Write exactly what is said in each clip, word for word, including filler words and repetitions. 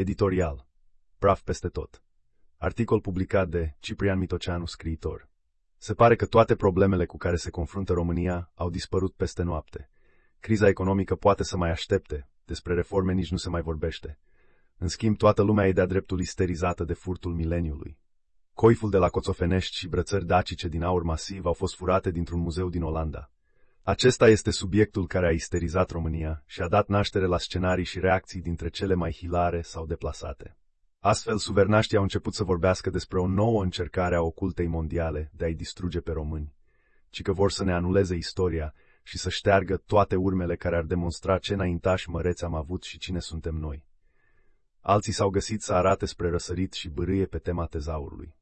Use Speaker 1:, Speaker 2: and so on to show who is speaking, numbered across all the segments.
Speaker 1: Editorial. Praf peste tot. Articol publicat de Ciprian Mitoceanu, scriitor. Se pare că toate problemele cu care se confruntă România au dispărut peste noapte. Criza economică poate să mai aștepte, despre reforme nici nu se mai vorbește. În schimb, toată lumea e de-a dreptul isterizată de furtul mileniului. Coiful de la Coțofenești și brățări dacice din aur masiv au fost furate dintr-un muzeu din Olanda. Acesta este subiectul care a isterizat România și a dat naștere la scenarii și reacții dintre cele mai hilare sau deplasate. Astfel, suvernaștii au început să vorbească despre o nouă încercare a ocultei mondiale de a-i distruge pe români, ci că vor să ne anuleze istoria și să șteargă toate urmele care ar demonstra ce înaintași măreți am avut și cine suntem noi. Alții s-au găsit să arate spre răsărit și bârâie pe tema tezaurului.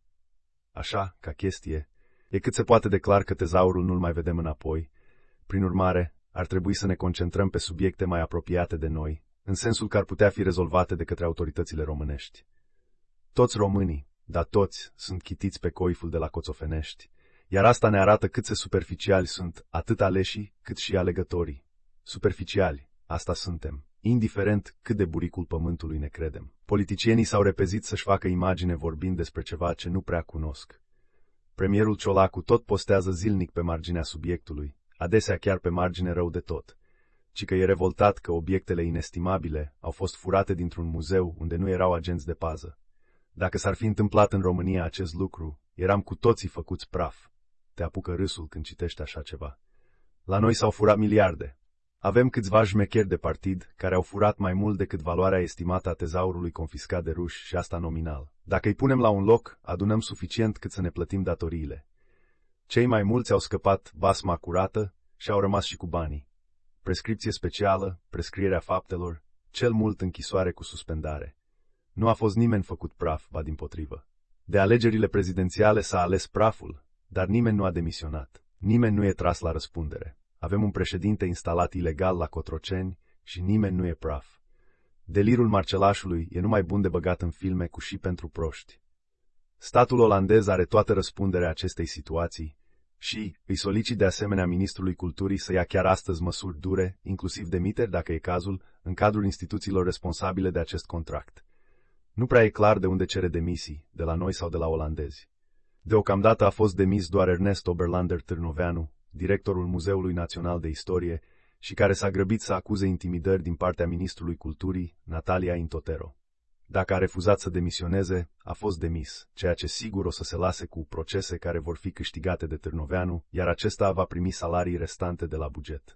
Speaker 1: Așa, ca chestie, e cât se poate de clar că tezaurul nu-l mai vedem înapoi. Prin urmare, ar trebui să ne concentrăm pe subiecte mai apropiate de noi, în sensul că ar putea fi rezolvate de către autoritățile românești. Toți românii, dar toți, sunt chitiți pe coiful de la Coțofenești, iar asta ne arată cât de superficiali sunt atât aleșii cât și alegătorii. Superficiali, asta suntem, indiferent cât de buricul pământului ne credem. Politicienii s-au repezit să-și facă imagine vorbind despre ceva ce nu prea cunosc. Premierul Ciolacu tot postează zilnic pe marginea subiectului, adesea chiar pe margine rău de tot, ci că e revoltat că obiectele inestimabile au fost furate dintr-un muzeu unde nu erau agenți de pază. Dacă s-ar fi întâmplat în România acest lucru, eram cu toții făcuți praf. Te apucă râsul când citești așa ceva. La noi s-au furat miliarde. Avem câțiva șmecheri de partid care au furat mai mult decât valoarea estimată a tezaurului confiscat de ruși și asta nominal. Dacă îi punem la un loc, adunăm suficient cât să ne plătim datoriile. Cei mai mulți au scăpat basma curată și au rămas și cu banii. Prescripție specială, prescrierea faptelor, cel mult închisoare cu suspendare. Nu a fost nimeni făcut praf, ba dimpotrivă. De alegerile prezidențiale s-a ales praful, dar nimeni nu a demisionat. Nimeni nu e tras la răspundere. Avem un președinte instalat ilegal la Cotroceni și nimeni nu e praf. Delirul Marcelașului e numai bun de băgat în filme cu și pentru proști. Statul olandez are toată răspunderea acestei situații și îi solicit de asemenea ministrului culturii să ia chiar astăzi măsuri dure, inclusiv demiteri, dacă e cazul, în cadrul instituțiilor responsabile de acest contract. Nu prea e clar de unde cere demisii, de la noi sau de la olandezi. Deocamdată a fost demis doar Ernest Oberlander Târnoveanu, directorul Muzeului Național de Istorie, și care s-a grăbit să acuze intimidări din partea ministrului culturii, Natalia Intotero. Dacă a refuzat să demisioneze, a fost demis, ceea ce sigur o să se lase cu procese care vor fi câștigate de Târnoveanu, iar acesta va primi salarii restante de la buget.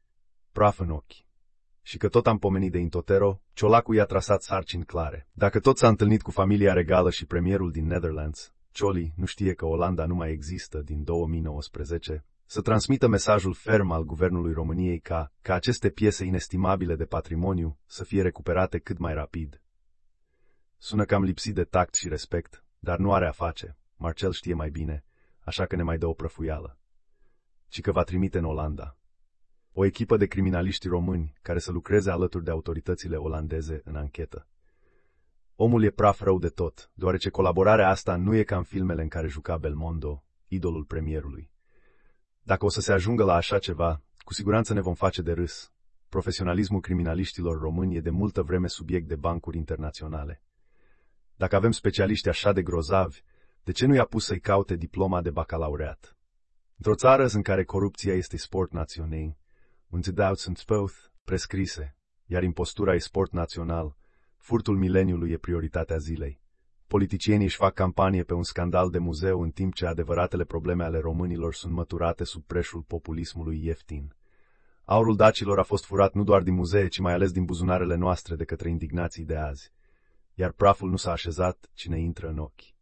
Speaker 1: Praf în ochi. Și că tot am pomenit de Intotero, Ciolacu i-a trasat sarcini clare. Dacă tot s-a întâlnit cu familia regală și premierul din Netherlands, Cioli nu știe că Olanda nu mai există din două mii nouăsprezece, să transmită mesajul ferm al Guvernului României ca, ca aceste piese inestimabile de patrimoniu să fie recuperate cât mai rapid. Sună cam lipsit de tact și respect, dar nu are a face, Marcel știe mai bine, așa că ne mai dă o prăfuială. Ci că va trimite în Olanda o echipă de criminaliști români care să lucreze alături de autoritățile olandeze în anchetă. Omul e praf rău de tot, deoarece colaborarea asta nu e ca în filmele în care juca Belmondo, idolul premierului. Dacă o să se ajungă la așa ceva, cu siguranță ne vom face de râs. Profesionalismul criminaliștilor români e de multă vreme subiect de bancuri internaționale. Dacă avem specialiști așa de grozavi, de ce nu i-a pus să-i caute diploma de bacalaureat? Într-o țară în care corupția este sport național, unde dau sunt both prescrise, iar impostura e sport național, furtul mileniului e prioritatea zilei. Politicienii își fac campanie pe un scandal de muzeu în timp ce adevăratele probleme ale românilor sunt măturate sub preșul populismului ieftin. Aurul dacilor a fost furat nu doar din muzee, ci mai ales din buzunarele noastre de către indignații de azi. Iar praful nu s-a așezat, ci ne intră în ochi.